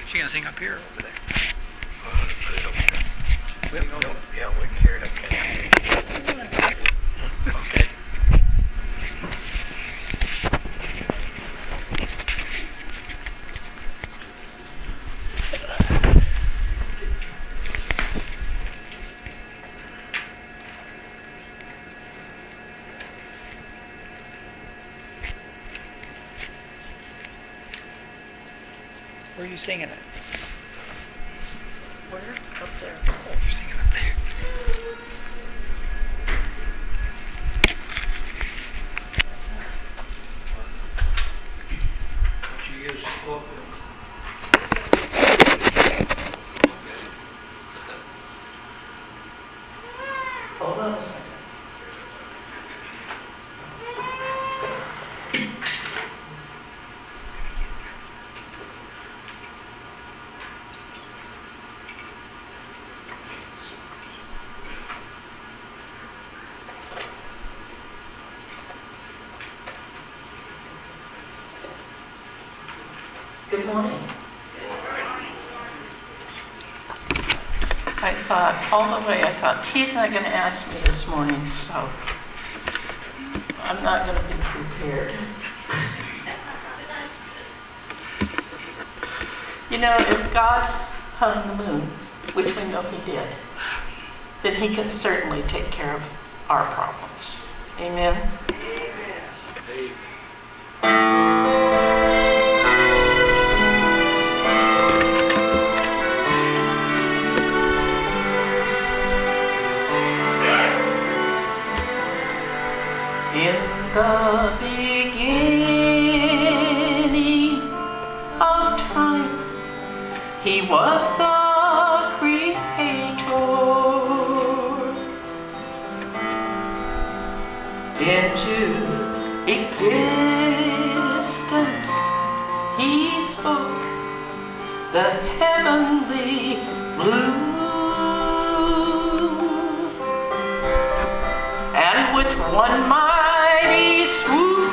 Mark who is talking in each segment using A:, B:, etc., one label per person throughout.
A: She gonna sing up here or over there?
B: Put it over there. Yeah, we can hear it okay. Okay.
A: Where are you singing it?
C: Where? Up there.
A: Oh, you're singing up there.
B: She is over.
C: Hold on a second. Good morning. I thought, he's not going to ask me this morning, so I'm not going to be prepared. You know, if God hung the moon, which we know he did, then he can certainly take care of our problems. Amen? In the beginning of time, he was the creator. Into existence he spoke the heavenly blue. And with one mighty swoop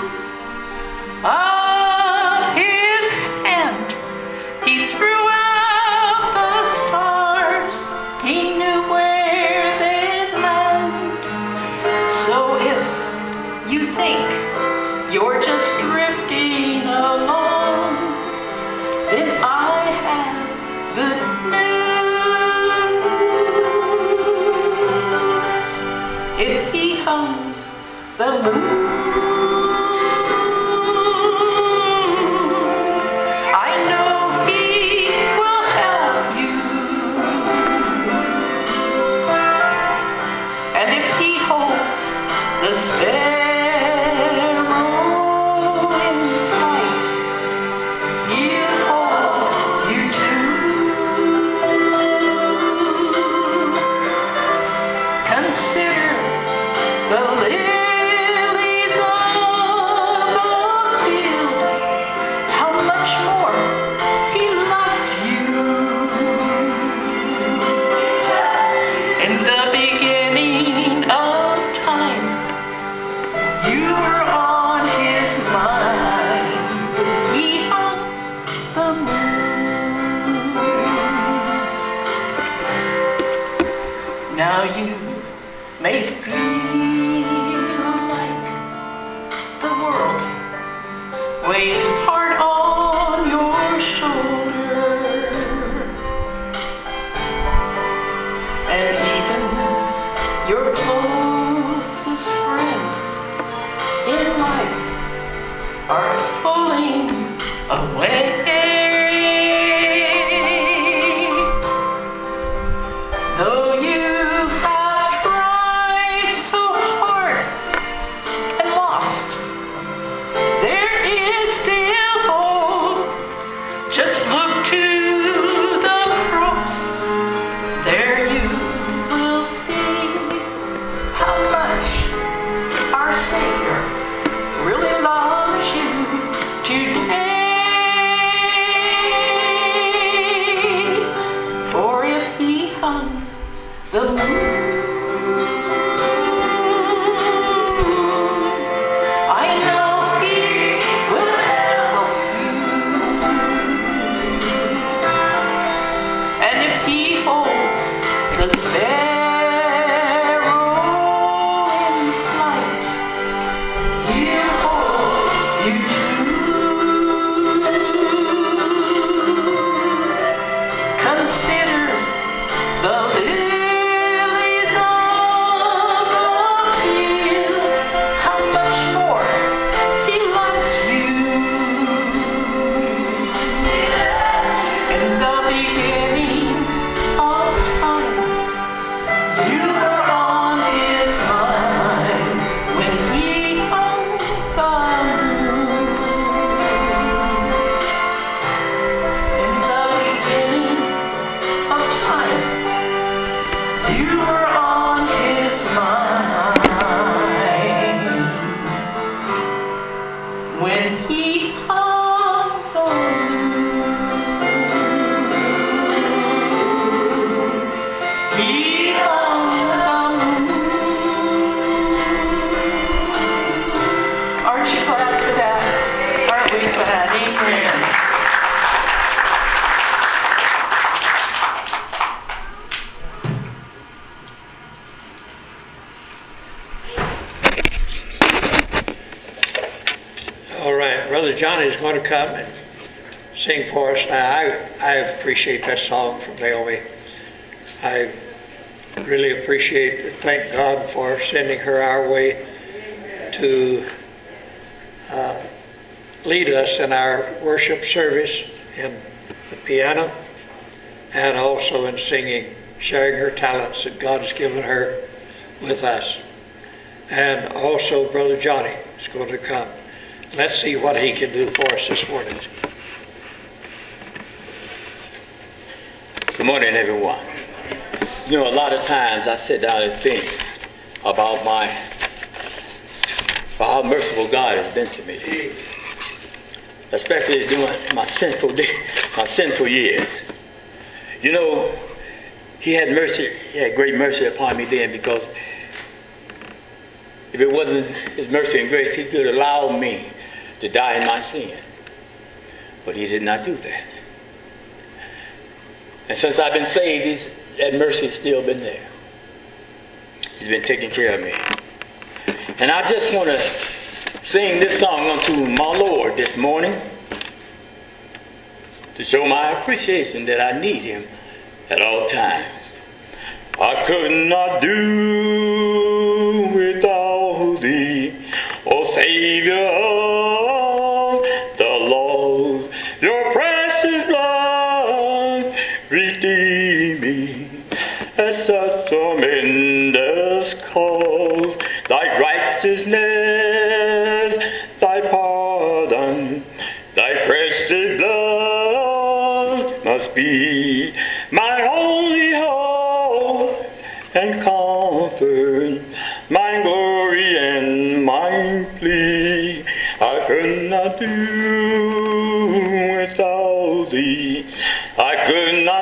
C: of his hand, he threw out the stars. He knew where they'd land. So if you think you're just drifting along, then I have good news. If he hung the moon, I know he will help you. And if he holds the sparrow in flight, he'll hold you too. Consider the lilies of the field, how much more he loves you. In the beginning of time, you were on his mind. He hung the moon. Now you may feel like the world weighs hard on your shoulder, and even your closest friends in life are pulling away. Though you have tried so hard and lost, there is still hope. Just look to the cross. There you will see how much our Savior really loves you today.
B: Brother Johnny is going to come and sing for us. Now, I appreciate that song from Naomi. I really appreciate it. Thank God for sending her our way to lead us in our worship service in the piano and also in singing, sharing her talents that God has given her with us. And also Brother Johnny is going to come. Let's see what he can do for us this morning.
D: Good morning, everyone. You know, a lot of times I sit down and think about how merciful God has been to me, especially during my sinful years. You know, He had great mercy upon me then, because if it wasn't His mercy and grace, He could allow me to die in my sin. But He did not do that. And since I've been saved, that mercy has still been there. He's been taking care of me. And I just want to sing this song unto my Lord this morning to show my appreciation that I need Him at all times. I could not do without Thee, O Savior of the Lord. Your precious blood redeemed me at such tremendous cost. Thy righteousness, Thy pardon, Thy precious blood must be my only hope and comfort, my glory and my plea. I could not do without Thee. I could not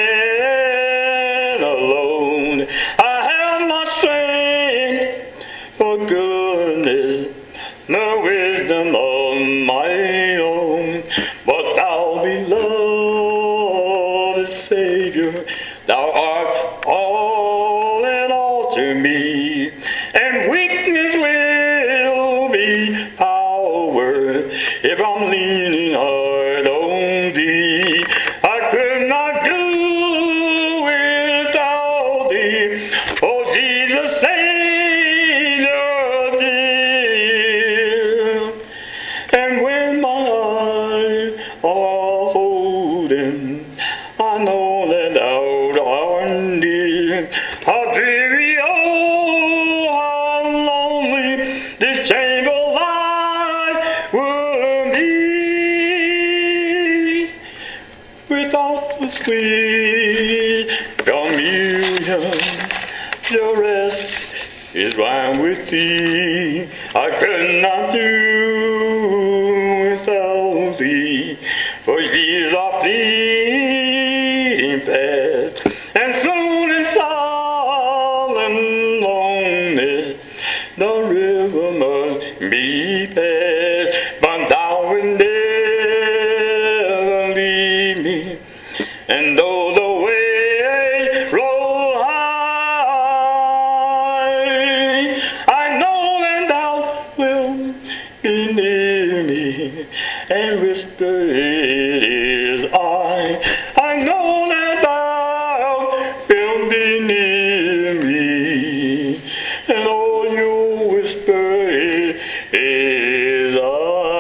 D: stand alone. I have not strength for goodness, no wisdom of my own. But Thou, beloved Savior, Thou art all in all to me, and weakness will be power if I'm leaning hard on Thee. I could not do without Thee, oh Jesus, Savior dear. And when my eyes are holding, I know that Thou art near. How dreary, oh, how lonely this shameful life would be without the sweet communion. Your rest is wine with Thee. I could not do without Thee, for years are fleeting fast, and soon in silent loneliness the river must be passed. But Thou wilt never leave me, and though the waves roll high, I know that Thou wilt be near me and whisper, it is I. I know that Thou wilt be near me, and all You whisper, it is I.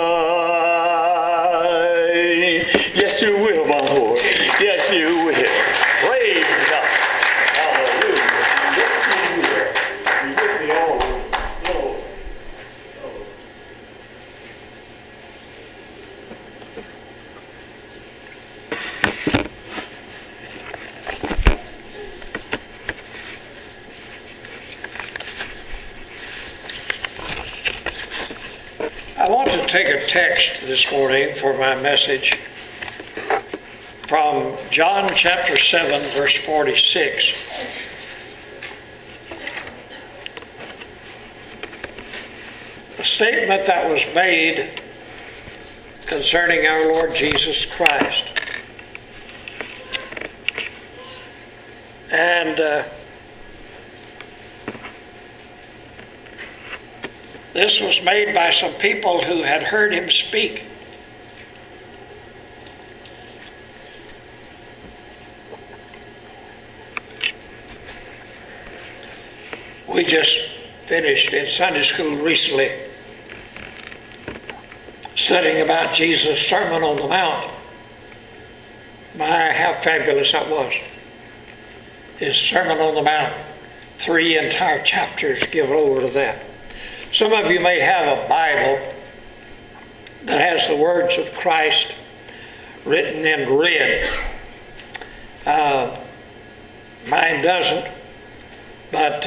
D: Yes, You will, my Lord. Yes, You will. Praise God. Hallelujah. Yes, You will. You with me all.
B: I want to take a text this morning for my message from John chapter 7, verse 46. A statement that was made concerning our Lord Jesus Christ. And the This was made by some people who had heard him speak. We just finished in Sunday school recently studying about Jesus' Sermon on the Mount. My, how fabulous that was. His Sermon on the Mount, 3 entire chapters given over to that. Some of you may have a Bible that has the words of Christ written in red. Mine doesn't, but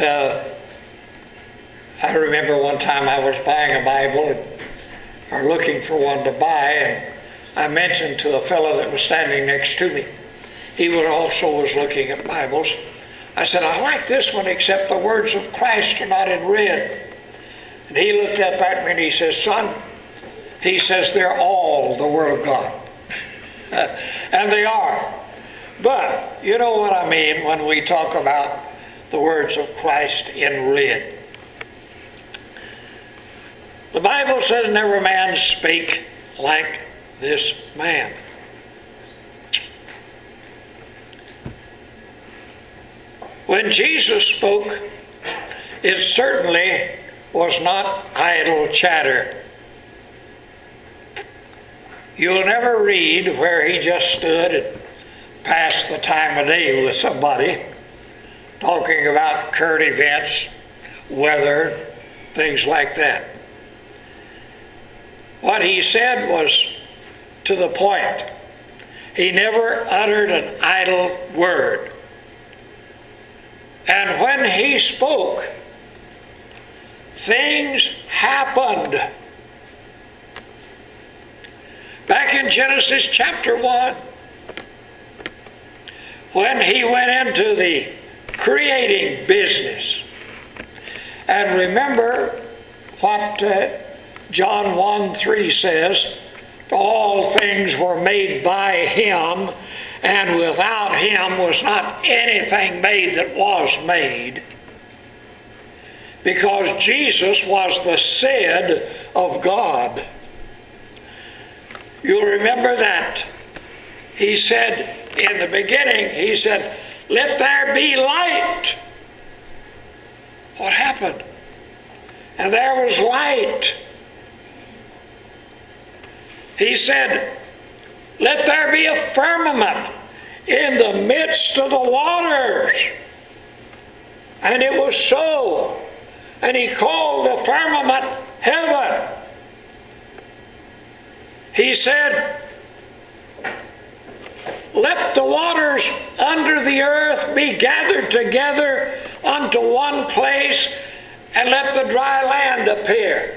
B: I remember one time I was buying a Bible or looking for one to buy, and I mentioned to a fellow that was standing next to me. He also was looking at Bibles. I said, I like this one except the words of Christ are not in red. And he looked up at me and he says, son, he says, they're all the Word of God. And they are. But you know what I mean when we talk about the words of Christ in red. The Bible says, never man spake like this man. When Jesus spoke, it certainly was not idle chatter. You'll never read where he just stood and passed the time of day with somebody, talking about current events, weather, things like that. What he said was to the point. He never uttered an idle word. And when he spoke, things happened. Back in Genesis chapter 1, when he went into the creating business. And remember what John 1:3 says, all things were made by him, and without him was not anything made that was made. Because Jesus was the said of God. You'll remember that. He said in the beginning, he said, let there be light. What happened? And there was light. He said, let there be a firmament in the midst of the waters. And it was so. And he called the firmament heaven. He said, let the waters under the earth be gathered together unto one place, and let the dry land appear.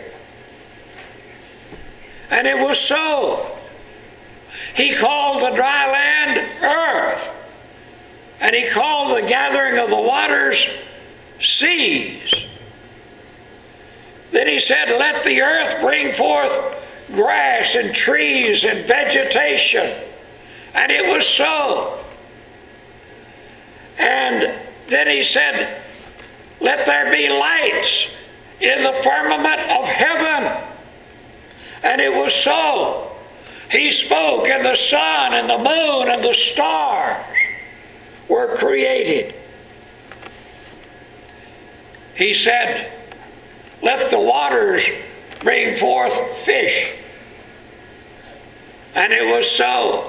B: And it was so. He called the dry land earth, and he called the gathering of the waters seas. Then he said, let the earth bring forth grass and trees and vegetation. And it was so. And then he said, let there be lights in the firmament of heaven. And it was so. He spoke, and the sun and the moon and the stars were created. He said, let the waters bring forth fish. And it was so.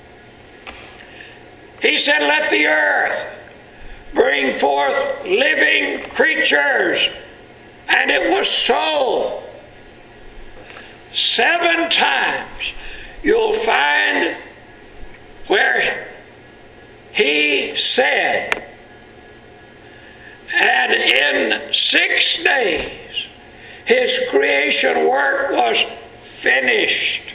B: He said, let the earth bring forth living creatures. And it was so. 7 times you'll find where he said, and in 6 days his creation work was finished.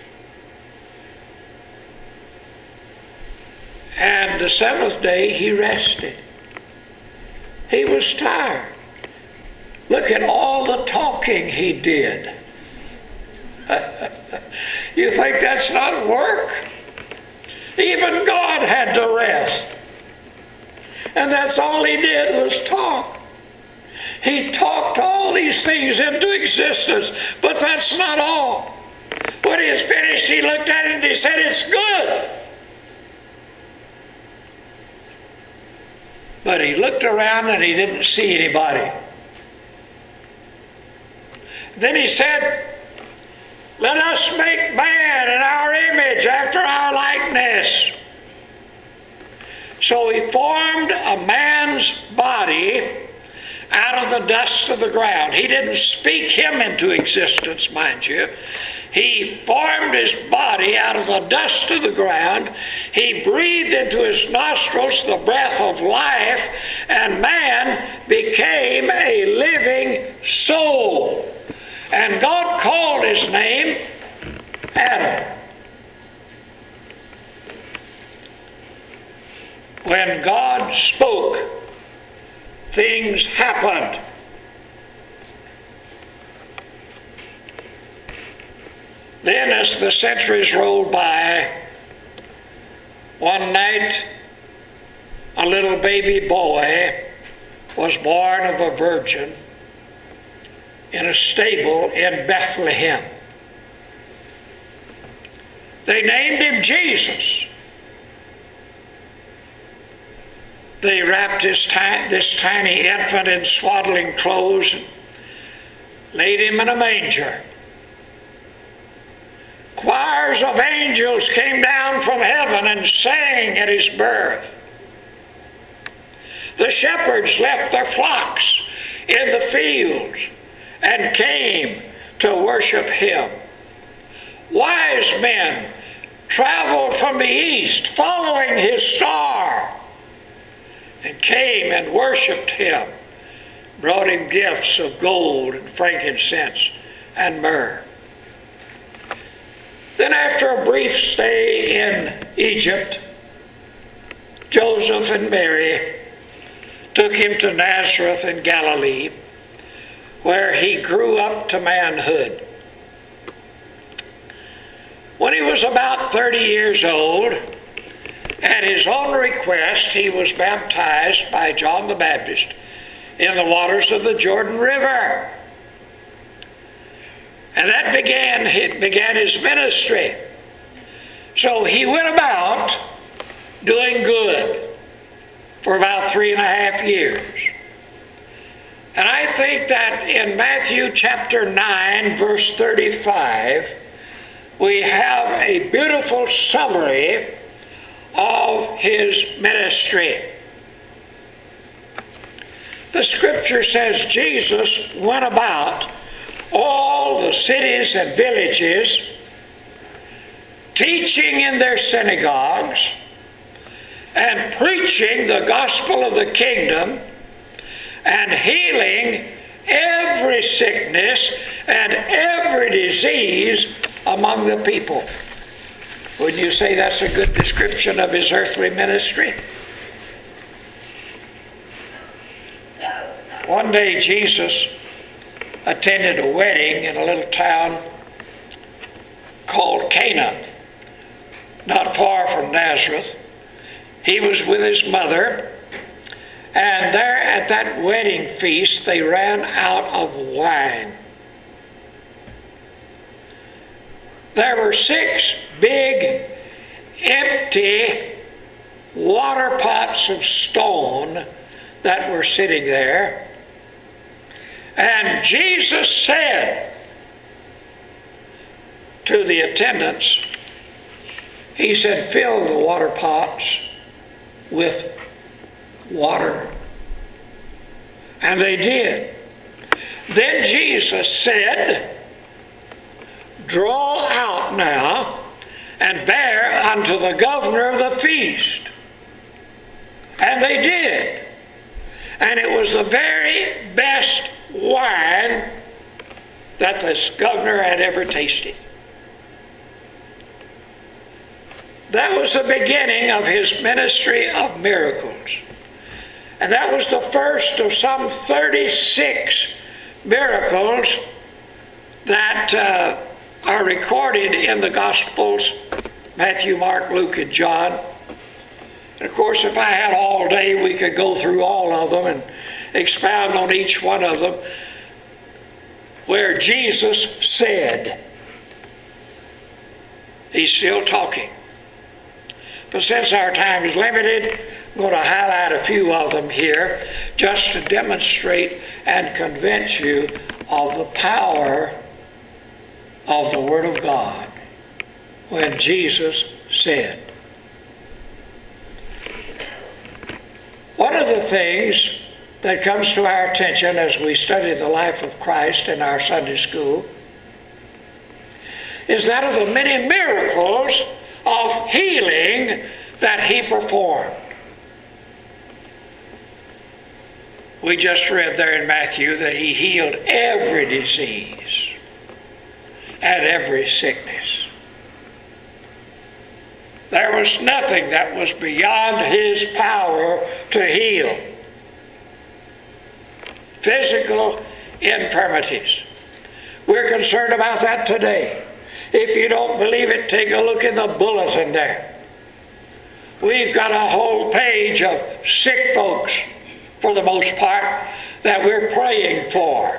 B: And the 7th day he rested. He was tired. Look at all the talking he did. You think that's not work? Even God had to rest. And that's all he did was talk. He talked all these things into existence, but that's not all. When he was finished, he looked at it and he said, "It's good." But he looked around and he didn't see anybody. Then he said, "Let us make man in our image, after our likeness." So he formed a man's body out of the dust of the ground. He didn't speak him into existence, mind you. He formed his body out of the dust of the ground. He breathed into his nostrils the breath of life, and man became a living soul. And God called his name Adam. When God spoke, things happened. Then, as the centuries rolled by, one night a little baby boy was born of a virgin in a stable in Bethlehem. They named him Jesus. They wrapped this tiny infant in swaddling clothes and laid him in a manger. Choirs of angels came down from heaven and sang at his birth. The shepherds left their flocks in the fields and came to worship him. Wise men traveled from the east following his star and came and worshiped him, brought him gifts of gold and frankincense and myrrh. Then, after a brief stay in Egypt, Joseph and Mary took him to Nazareth in Galilee, where he grew up to manhood. When he was about 30 years old, at his own request, he was baptized by John the Baptist in the waters of the Jordan River. And that began his ministry. So he went about doing good for about 3.5 years. And I think that in Matthew chapter 9, verse 35, we have a beautiful summary of his ministry. The scripture says Jesus went about all the cities and villages, teaching in their synagogues and preaching the gospel of the kingdom and healing every sickness and every disease among the people. Wouldn't you say that's a good description of his earthly ministry? One day Jesus attended a wedding in a little town called Cana, not far from Nazareth. He was with his mother, and there at that wedding feast they ran out of wine. There were 6 big, empty water pots of stone that were sitting there. And Jesus said to the attendants, he said, "Fill the water pots with water." And they did. Then Jesus said, "Draw out now and bear unto the governor of the feast." And they did. And it was the very best wine that this governor had ever tasted. That was the beginning of his ministry of miracles. And that was the first of some 36 miracles that are recorded in the Gospels, Matthew, Mark, Luke, and John. And of course, if I had all day, we could go through all of them. And expound on each one of them where Jesus said. He's still talking. But since our time is limited, I'm going to highlight a few of them here just to demonstrate and convince you of the power of the Word of God when Jesus said. One of the things that comes to our attention as we study the life of Christ in our Sunday school is that of the many miracles of healing that he performed. We just read there in Matthew that he healed every disease and every sickness. There was nothing that was beyond his power to heal. Physical infirmities. We're concerned about that today. If you don't believe it, take a look in the bulletin there. We've got a whole page of sick folks, for the most part, that we're praying for.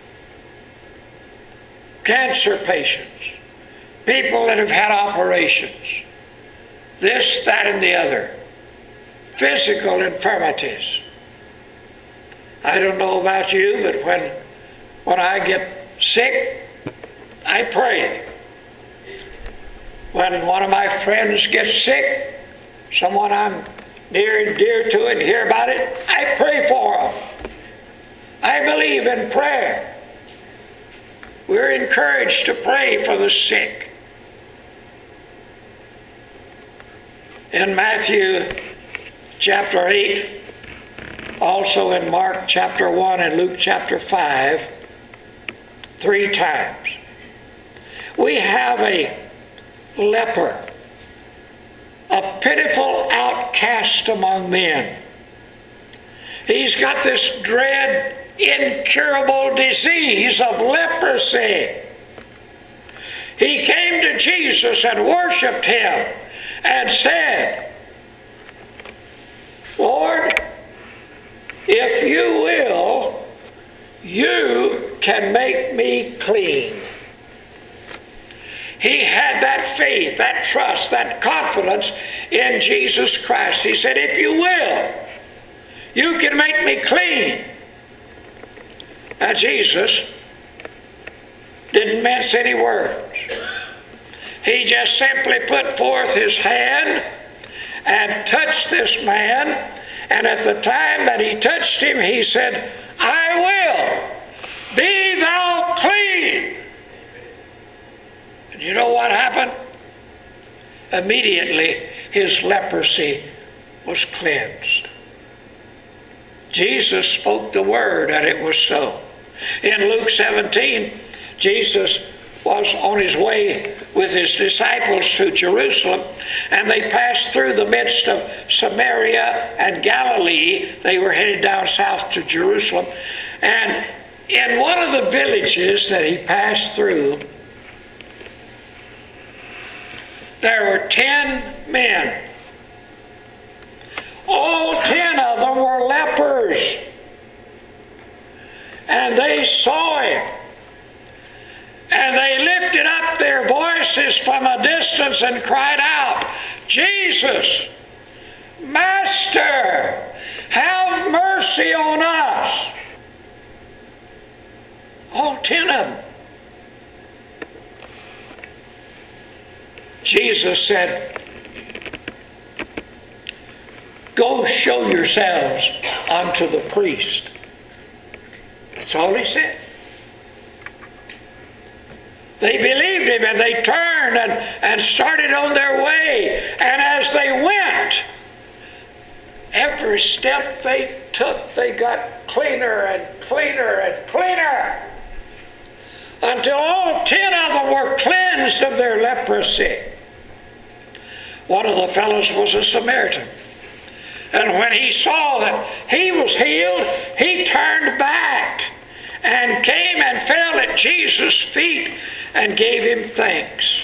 B: Cancer patients, people that have had operations, this, that, and the other. Physical infirmities. I don't know about you, but when I get sick, I pray. When one of my friends gets sick, someone I'm near and dear to and hear about it, I pray for them. I believe in prayer. We're encouraged to pray for the sick. In Matthew chapter 8, also in Mark chapter 1 and Luke chapter 5, 3 times, we have a leper, a pitiful outcast among men. He's got this dread, incurable disease of leprosy. He came to Jesus and worshiped him and said, Lord, if you will, you can make me clean. He had that faith, that trust, that confidence in Jesus Christ. He said, if you will, you can make me clean. Now Jesus didn't mince any words. He just simply put forth his hand and touched this man. And at the time that he touched him, he said, I will, be thou clean. And you know what happened? Immediately his leprosy was cleansed. Jesus spoke the word and it was so. In Luke 17, Jesus was on his way with his disciples to Jerusalem, and they passed through the midst of Samaria and Galilee. They were headed down south to Jerusalem. And in one of the villages that he passed through, there were 10 men. All 10 of them were lepers. And they saw him. And they lifted up their voices from a distance and cried out, Jesus, Master, have mercy on us. All 10 of them. Jesus said, go show yourselves unto the priest. That's all he said. They believed him and they turned and started on their way. And as they went, every step they took, they got cleaner and cleaner and cleaner, until all 10 of them were cleansed of their leprosy. One of the fellows was a Samaritan. And when he saw that he was healed, he turned back and came and fell at Jesus' feet and gave him thanks.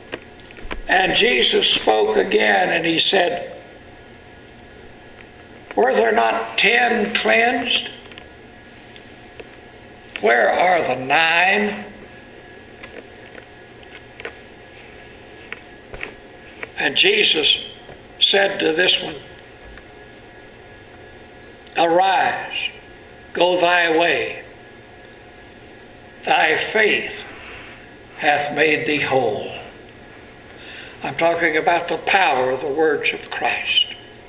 B: And Jesus spoke again and he said, Were there not 10 cleansed? Where are the 9? And Jesus said to this one, arise, go thy way. Thy faith hath made thee whole. I'm talking about the power of the words of Christ.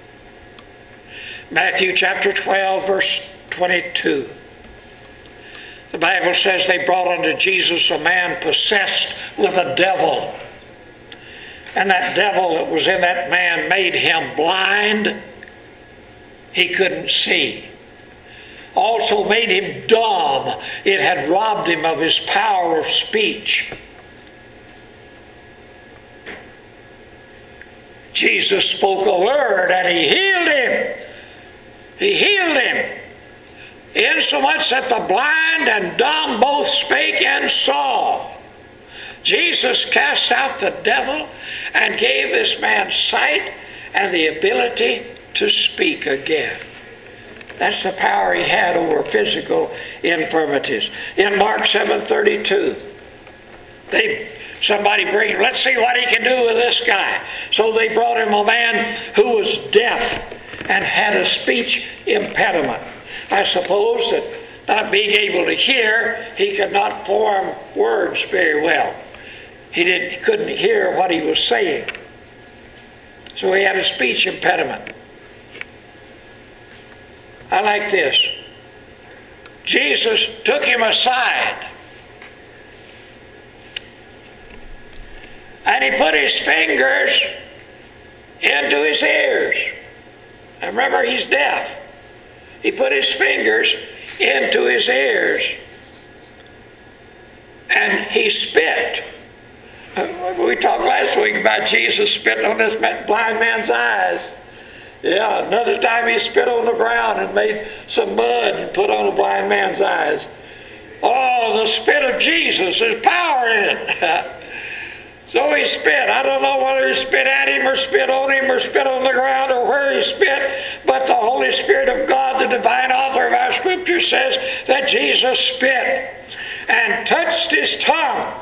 B: Matthew chapter 12, verse 22. The Bible says they brought unto Jesus a man possessed with a devil. And that devil that was in that man made him blind. He couldn't see. Also made him dumb. It had robbed him of his power of speech. Jesus spoke a word and he healed him. He healed him. Insomuch that the blind and dumb both spake and saw. Jesus cast out the devil and gave this man sight and the ability to speak again. That's the power he had over physical infirmities. In Mark 7:32, let's see what he can do with this guy. So they brought him a man who was deaf and had a speech impediment. I suppose that not being able to hear, he could not form words very well. He couldn't hear what he was saying. So he had a speech impediment. I like this. Jesus took him aside and he put his fingers into his ears. And remember, he's deaf. He put his fingers into his ears and he spit. We talked last week about Jesus spitting on this blind man's eyes. Yeah, another time he spit on the ground and made some mud and put on the blind man's eyes. Oh, the spit of Jesus, there's power in it. So he spit. I don't know whether he spit at him or spit on him or spit on the ground or where he spit, but the Holy Spirit of God, the divine author of our scripture, says that Jesus spit and touched his tongue.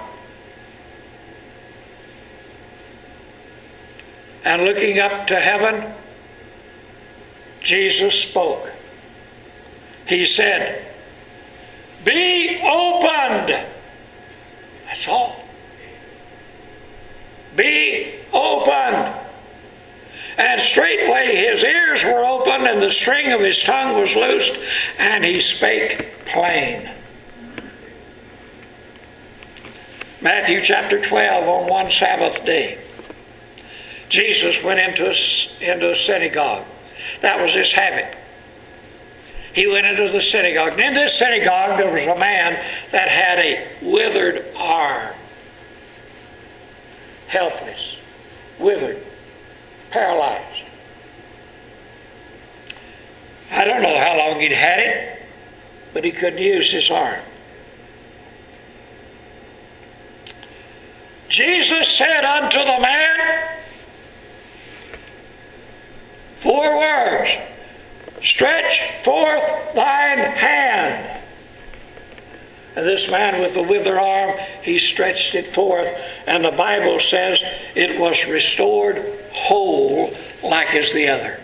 B: And looking up to heaven, Jesus spoke. He said, "Be opened." That's all. Be opened. And straightway his ears were opened and the string of his tongue was loosed and he spake plain. Matthew chapter 12, on one Sabbath day, Jesus went into a synagogue. That was his habit. He went into the synagogue. And in this synagogue there was a man that had a withered arm. Helpless, withered, paralyzed. I don't know how long he'd had it, but he couldn't use his arm. Jesus said unto the man, 4 words, "Stretch forth thine hand." And this man with the withered arm, he stretched it forth, and the Bible says it was restored whole like as the other.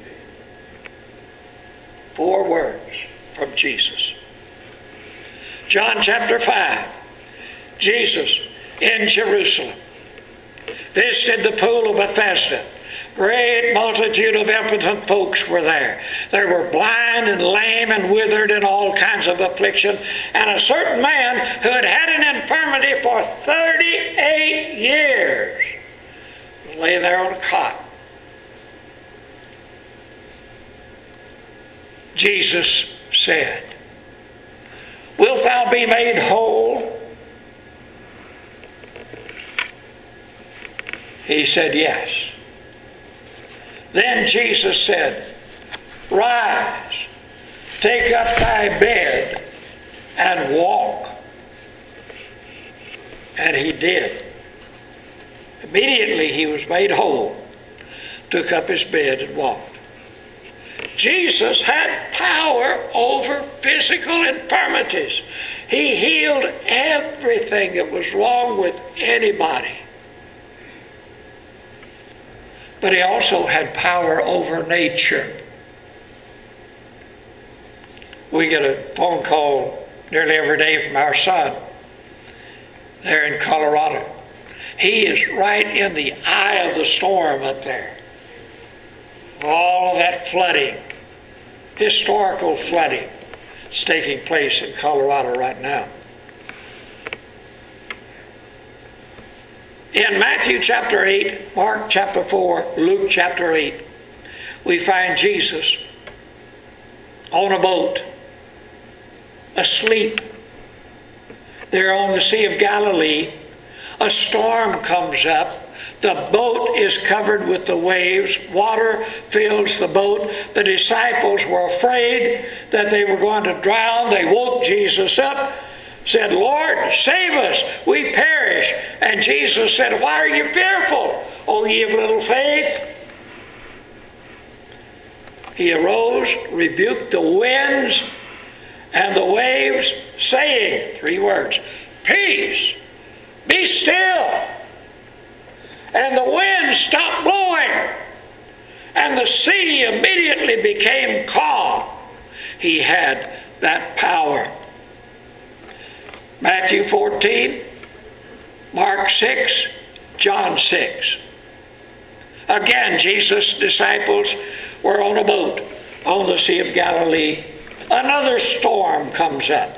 B: 4 words from Jesus. John chapter 5, Jesus in Jerusalem visited the pool of Bethesda. Great multitude of impotent folks were there. They were blind and lame and withered in all kinds of affliction. And a certain man who had had an infirmity for 38 years lay there on a cot. Jesus said, "Wilt thou be made whole?" He said, "Yes." Then Jesus said, "Rise, take up thy bed, and walk." And he did. Immediately he was made whole, took up his bed and walked. Jesus had power over physical infirmities. He healed everything that was wrong with anybody. But he also had power over nature. We get a phone call nearly every day from our son there in Colorado. He is right in the eye of the storm up there. All of that flooding, historical flooding, is taking place in Colorado right now. In Matthew chapter 8, Mark chapter 4, Luke chapter 8, we find Jesus on a boat, asleep. There on the Sea of Galilee, a storm comes up. The boat is covered with the waves. Water fills the boat. The disciples were afraid that they were going to drown. They woke Jesus up, said, "Lord, save us, we perish." And Jesus said, "Why are you fearful, O ye of little faith?" He arose, rebuked the winds and the waves, saying, 3 words, "Peace, be still." And the wind stopped blowing, and the sea immediately became calm. He had that power. Matthew 14, Mark 6, John 6. Again, Jesus' disciples were on a boat on the Sea of Galilee. Another storm comes up.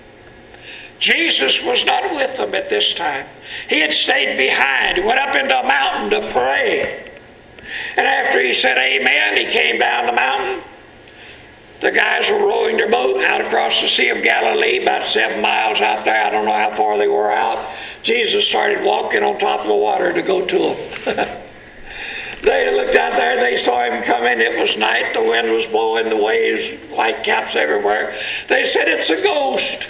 B: Jesus was not with them at this time. He had stayed behind. He went up into a mountain to pray. And after he said amen, he came down the mountain. The guys were rowing their boat out across the Sea of Galilee, about 7 miles out there. I don't know how far they were out. Jesus started walking on top of the water to go to them. They looked out there, they saw him coming. It was night, the wind was blowing, the waves, white caps everywhere. They said, "It's a ghost."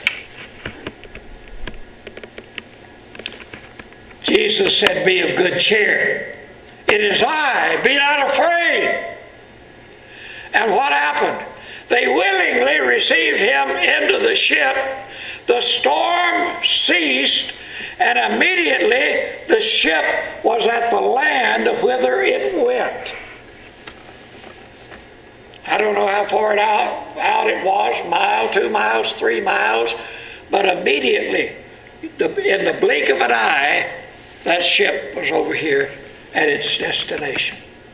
B: Jesus said, "Be of good cheer. It is I. Be not afraid." And what happened? They willingly received him into the ship. The storm ceased, and immediately the ship was at the land whither it went. I don't know how far out it was, mile, 2 miles, 3 miles, but immediately, in the blink of an eye, that ship was over here at its destination.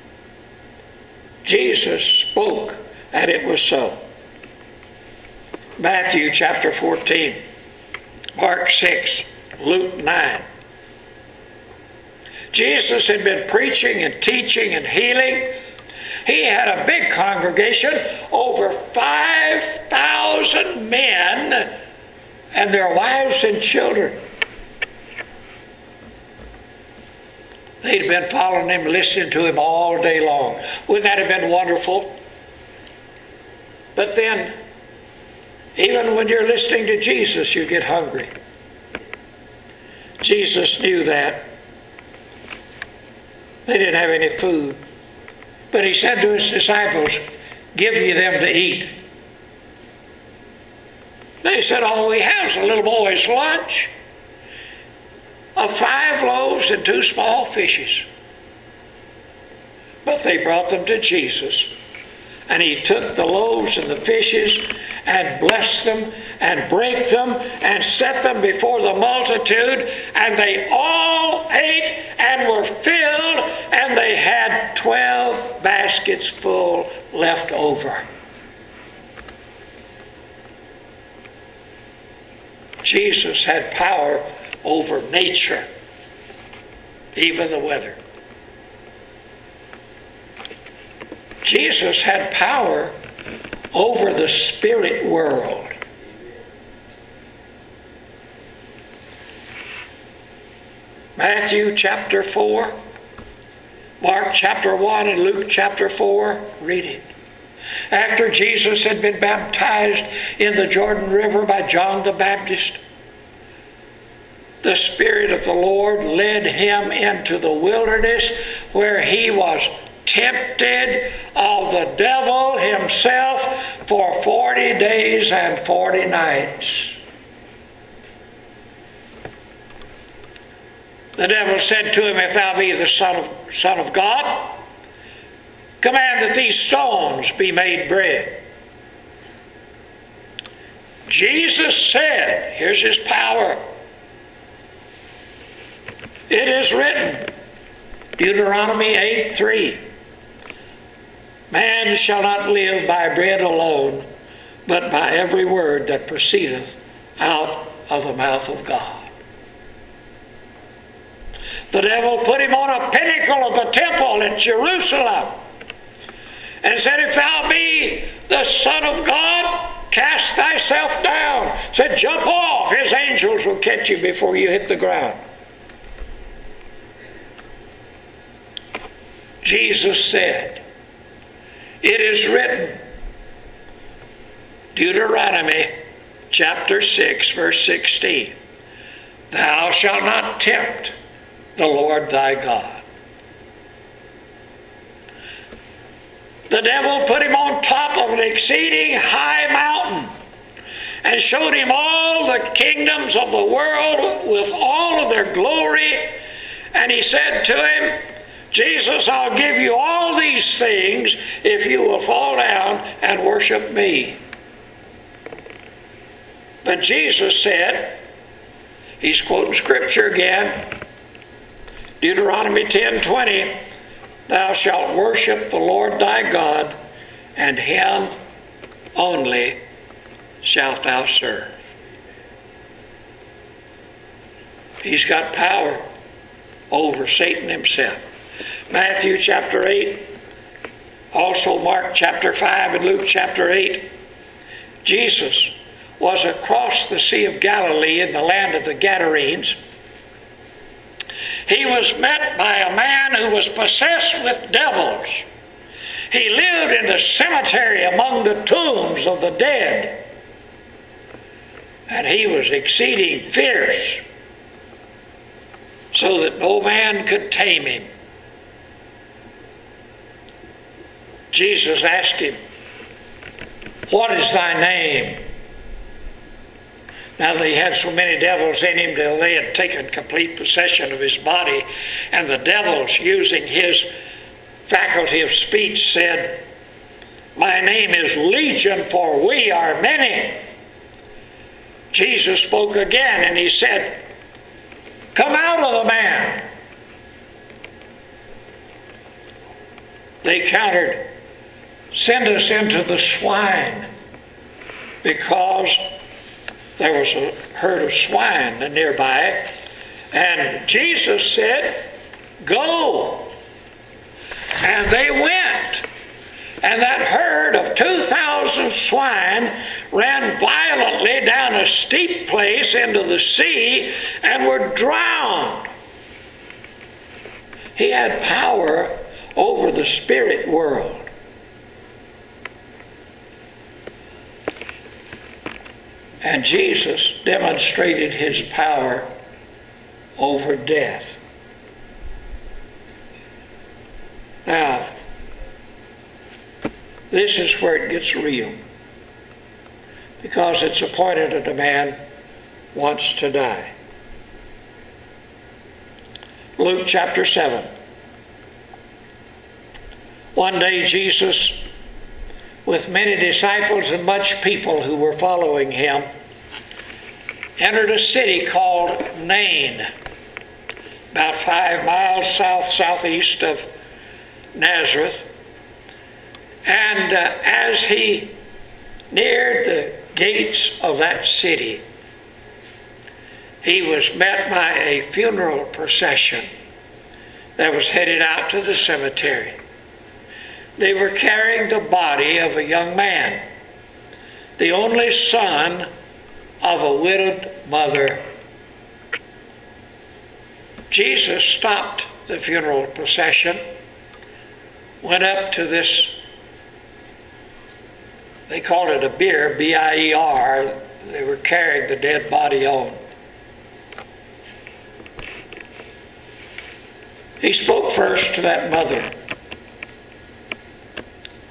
B: Jesus spoke, and it was so. Matthew chapter 14, Mark 6, Luke 9. Jesus had been preaching and teaching and healing. He had a big congregation, over 5,000 men and their wives and children. They'd been following him, listening to him all day long. Wouldn't that have been wonderful? But then, even when you're listening to Jesus, you get hungry. Jesus knew that. They didn't have any food. But he said to his disciples, "Give ye them to eat." They said, "All we have is a little boy's lunch of 5 loaves and 2 small fishes." But they brought them to Jesus. And he took the loaves and the fishes and blessed them and brake them and set them before the multitude. And they all ate and were filled, and they had 12 baskets full left over. Jesus had power over nature, even the weather. Jesus had power over the spirit world. Matthew chapter 4, Mark chapter 1, and Luke chapter 4, read it. After Jesus had been baptized in the Jordan River by John the Baptist, the Spirit of the Lord led him into the wilderness, where he was tempted of the devil himself for 40 days and 40 nights. The devil said to him, If thou be the Son of God, command that these stones be made bread. Jesus said, here's his power. It is written, Deuteronomy 8:3, Man shall not live by bread alone, but by every word that proceedeth out of the mouth of God. The devil put him on a pinnacle of the temple in Jerusalem and said, If thou be the Son of God, cast thyself down. Said, jump off. His angels will catch you before you hit the ground. Jesus said, It is written, Deuteronomy chapter 6, verse 16, Thou shalt not tempt the Lord thy God. The devil put him on top of an exceeding high mountain and showed him all the kingdoms of the world with all of their glory. And he said to him, Jesus, I'll give you all these things if you will fall down and worship me. But Jesus said, he's quoting scripture again, Deuteronomy 10:20, Thou shalt worship the Lord thy God, and him only shalt thou serve. He's got power over Satan himself. Matthew chapter 8, also Mark chapter 5 and Luke chapter 8. Jesus was across the Sea of Galilee in the land of the Gadarenes. He was met by a man who was possessed with devils. He lived in the cemetery among the tombs of the dead. And he was exceeding fierce, so that no man could tame him. Jesus asked him, What is thy name? Now that he had so many devils in him till they had taken complete possession of his body, and the devils, using his faculty of speech, said, My name is Legion, for we are many. Jesus spoke again and he said, Come out of the man. They countered, Send us into the swine, because there was a herd of swine nearby. And Jesus said, Go. And they went. And that herd of 2,000 swine ran violently down a steep place into the sea and were drowned. He had power over the spirit world. And Jesus demonstrated his power over death. Now, this is where it gets real, because it's appointed that a man wants to die. Luke chapter 7. One day Jesus, with many disciples and much people who were following him, entered a city called Nain, about 5 miles southeast of Nazareth. And as he neared the gates of that city, he was met by a funeral procession that was headed out to the cemetery. They were carrying the body of a young man, the only son of a widowed mother. Jesus stopped the funeral procession, went up to this, they called it a bier, B-I-E-R. They were carrying the dead body on. He spoke first to that mother.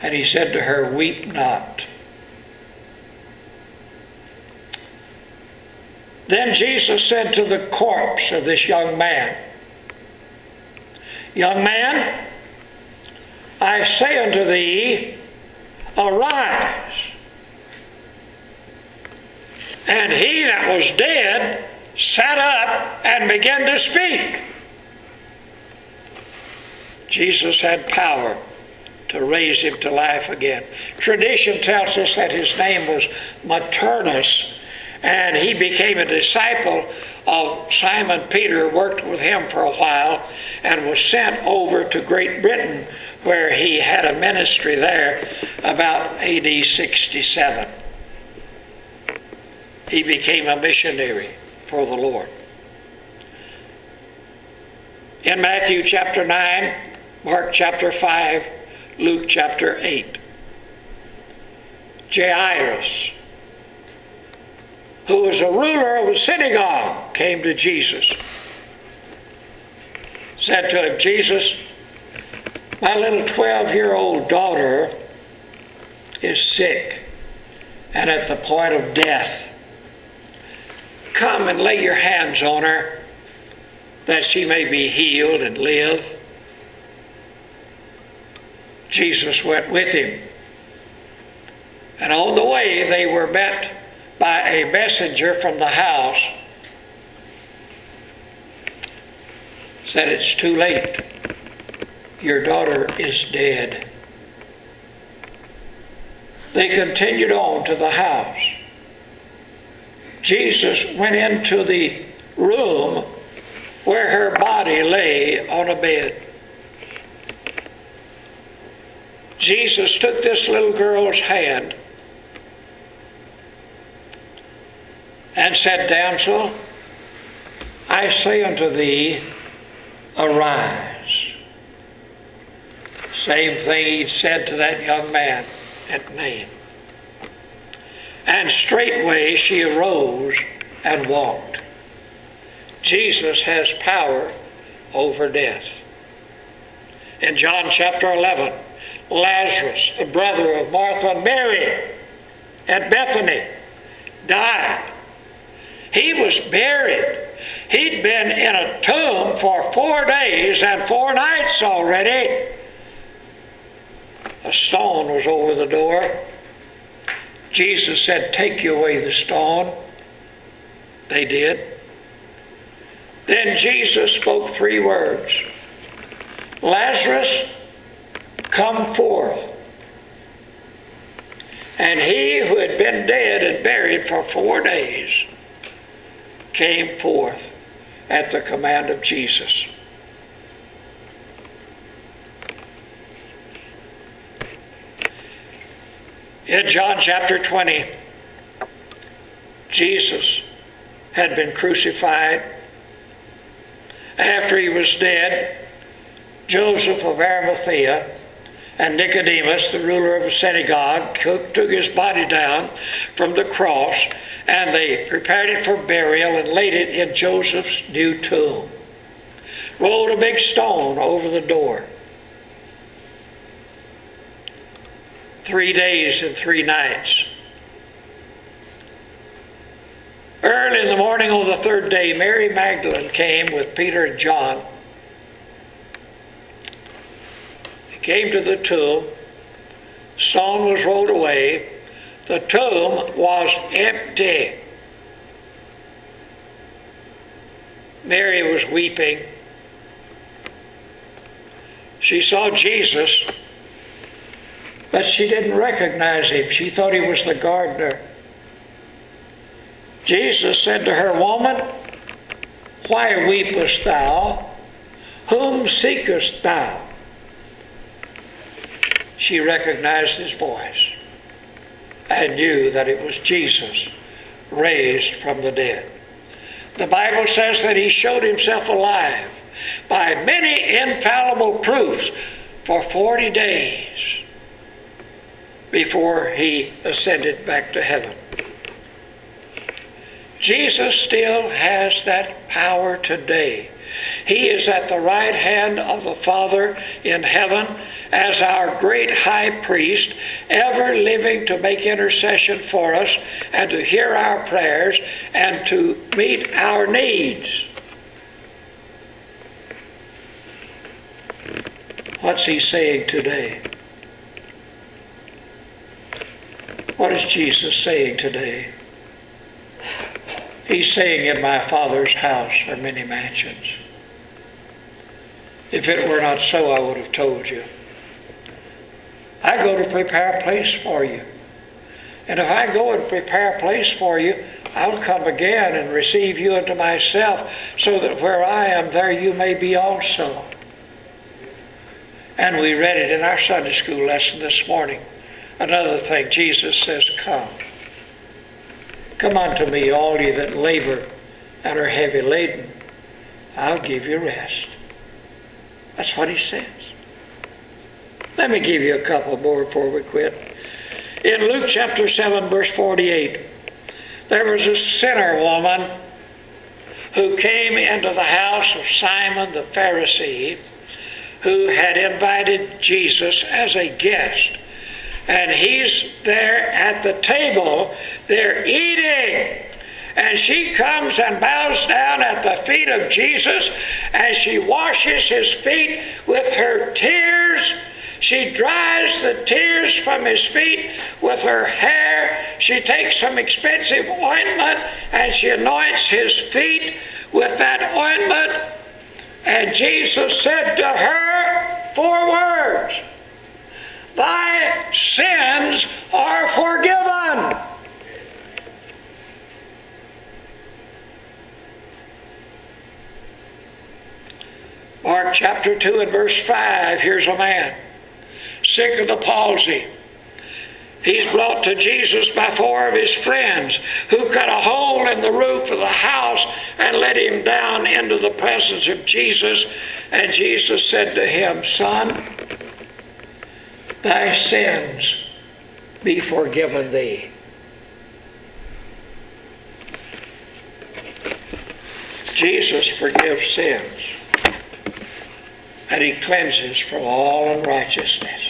B: And he said to her, "Weep not." Then Jesus said to the corpse of this young man, "Young man, I say unto thee, arise." And he that was dead sat up and began to speak. Jesus had power to raise him to life again. Tradition tells us that his name was Maternus, and he became a disciple of Simon Peter, worked with him for a while, and was sent over to Great Britain, where he had a ministry there about AD 67. He became a missionary for the Lord. In Matthew chapter 9, Mark chapter 5, Luke chapter 8, Jairus, who was a ruler of a synagogue, came to Jesus. Said to him, "Jesus, my little 12-year-old daughter is sick and at the point of death. Come and lay your hands on her, that she may be healed and live." Jesus went with him. And on the way they were met by a messenger from the house. Said, "It's too late. Your daughter is dead." They continued on to the house. Jesus went into the room where her body lay on a bed. Jesus took this little girl's hand and said, "Damsel, I say unto thee, arise." Same thing he said to that young man at Nain. And straightway she arose and walked. Jesus has power over death. In John chapter 11, Lazarus, the brother of Martha and Mary at Bethany, died. He was buried. He'd been in a tomb for 4 days and 4 nights already. A stone was over the door. Jesus said, "Take you away the stone." They did. Then Jesus spoke 3 words. "Lazarus, come forth." And he who had been dead and buried for 4 days came forth at the command of Jesus. In John chapter 20, Jesus had been crucified. After he was dead, Joseph of Arimathea and Nicodemus, the ruler of the synagogue, took his body down from the cross, and they prepared it for burial and laid it in Joseph's new tomb. Rolled a big stone over the door. 3 days and 3 nights. Early in the morning on the 3rd day, Mary Magdalene came with Peter and John. They came to the tomb. The stone was rolled away. The tomb was empty. Mary was weeping. She saw Jesus, but she didn't recognize him. She thought he was the gardener. Jesus said to her, "Woman, why weepest thou? Whom seekest thou?" She recognized his voice and knew that it was Jesus raised from the dead. The Bible says that he showed himself alive by many infallible proofs for 40 days before he ascended back to heaven. Jesus still has that power today He is at the right hand of the Father in heaven as our great high priest, ever living to make intercession for us and to hear our prayers and to meet our needs. What's he saying today? What is Jesus saying today? He's saying, in my Father's house are many mansions. If it were not so, I would have told you. I go to prepare a place for you. And if I go and prepare a place for you, I'll come again and receive you unto myself, so that where I am, there you may be also. And we read it in our Sunday school lesson this morning. Another thing, Jesus says, come. Come unto me, all ye that labor and are heavy laden. I'll give you rest. That's what he says. Let me give you a couple more before we quit. In Luke chapter 7, verse 48, there was a sinner woman who came into the house of Simon the Pharisee, who had invited Jesus as a guest. And he's there at the table, they're eating. And she comes and bows down at the feet of Jesus, and she washes his feet with her tears. She dries the tears from his feet with her hair. She takes some expensive ointment and she anoints his feet with that ointment. And Jesus said to her 4 words, thy sins are forgiven. Mark chapter 2 and verse 5, here's a man sick of the palsy. He's brought to Jesus by 4 of his friends, who cut a hole in the roof of the house and let him down into the presence of Jesus. And Jesus said to him, son, thy sins be forgiven thee. Jesus forgives sins, and he cleanses from all unrighteousness.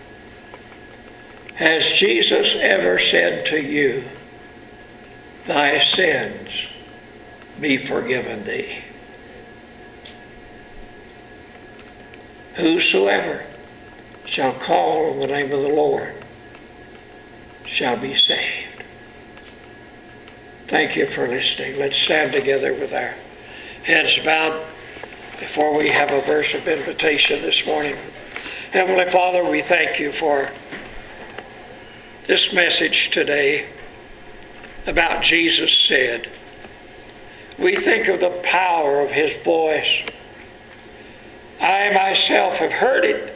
B: Has Jesus ever said to you, thy sins be forgiven thee? Whosoever shall call on the name of the Lord shall be saved. Thank you for listening. Let's stand together with our heads bowed before we have a verse of invitation this morning. Heavenly Father, we thank you for this message today about Jesus said. We think of the power of his voice. I myself have heard it.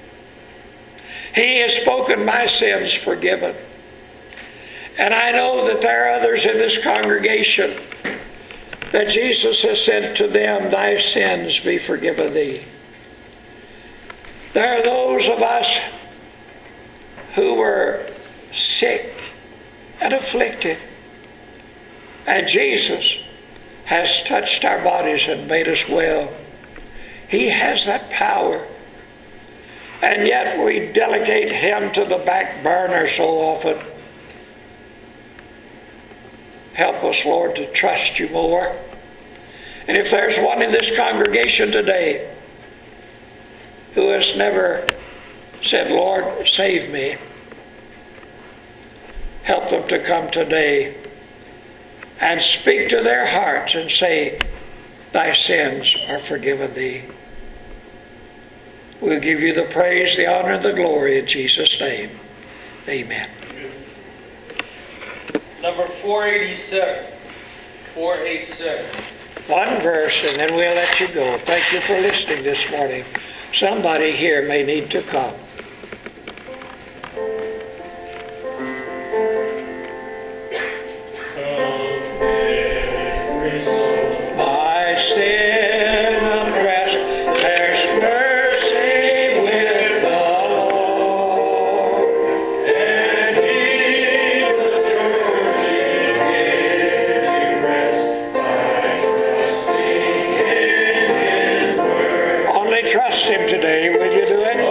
B: He has spoken, my sins forgiven. And I know that there are others in this congregation that Jesus has said to them, thy sins be forgiven thee. There are those of us who were sick and afflicted, and Jesus has touched our bodies and made us well. He has that power, and yet we delegate him to the back burner so often. Help us, Lord, to trust you more. And if there's one in this congregation today who has never said, Lord, save me, help them to come today and speak to their hearts and say, thy sins are forgiven thee. We'll give you the praise, the honor, and the glory in Jesus' name. Amen.
E: Number 487. 486.
B: One verse, and then we'll let you go. Thank you for listening this morning. Somebody here may need to come. My sin oppressed, there's mercy with the Lord, and he will surely give you rest by trusting in him. trust Him today. Will you do it?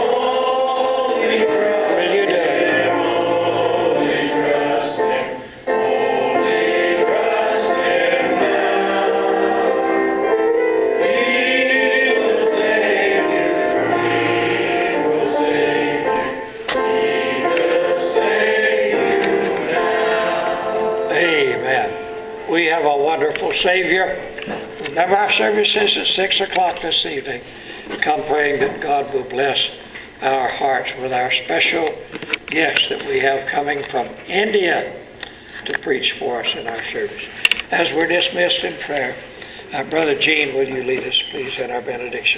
B: Will you do it? Amen. We have a wonderful Savior. Remember, our service is at 6 o'clock this evening. Come praying that God will bless our hearts with our special guests that we have coming from India to preach for us in our service. As we're dismissed in prayer, Brother Gene, will you lead us, please, in our benediction?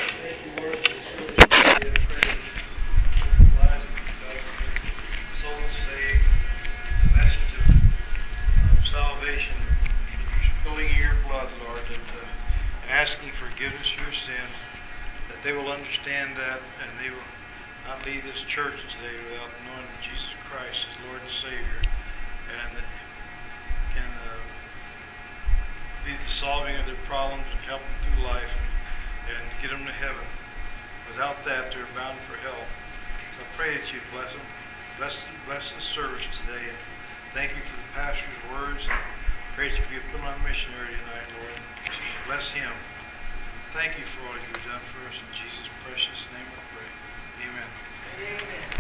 F: Asking forgiveness for your sins, that they will understand that, and they will not leave this church today without knowing Jesus Christ as Lord and Savior, and that can be the solving of their problems and help them through life and get them to heaven. Without that, they're bound for hell. So I pray that you bless them, bless the service today, and thank you for the pastor's words. Pray that you be upon our missionary tonight, Lord. Bless him. Thank you for all you've done for us. In Jesus' precious name I pray. Amen.
C: Amen.